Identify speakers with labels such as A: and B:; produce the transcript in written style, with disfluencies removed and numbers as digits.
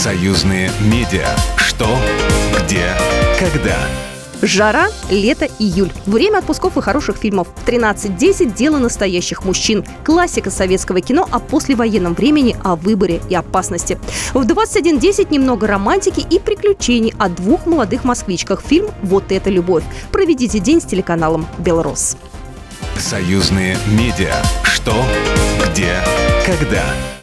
A: Союзные медиа. Что, где, когда.
B: Жара, лето, июль. Время отпусков и хороших фильмов. 13:10 «Дело настоящих мужчин». Классика советского кино о послевоенном времени, о выборе и опасности. В 21:10 немного романтики и приключений о двух молодых москвичках. Фильм «Вот это любовь». Проведите день с телеканалом «Белрос».
A: Союзные медиа. Что, где, когда.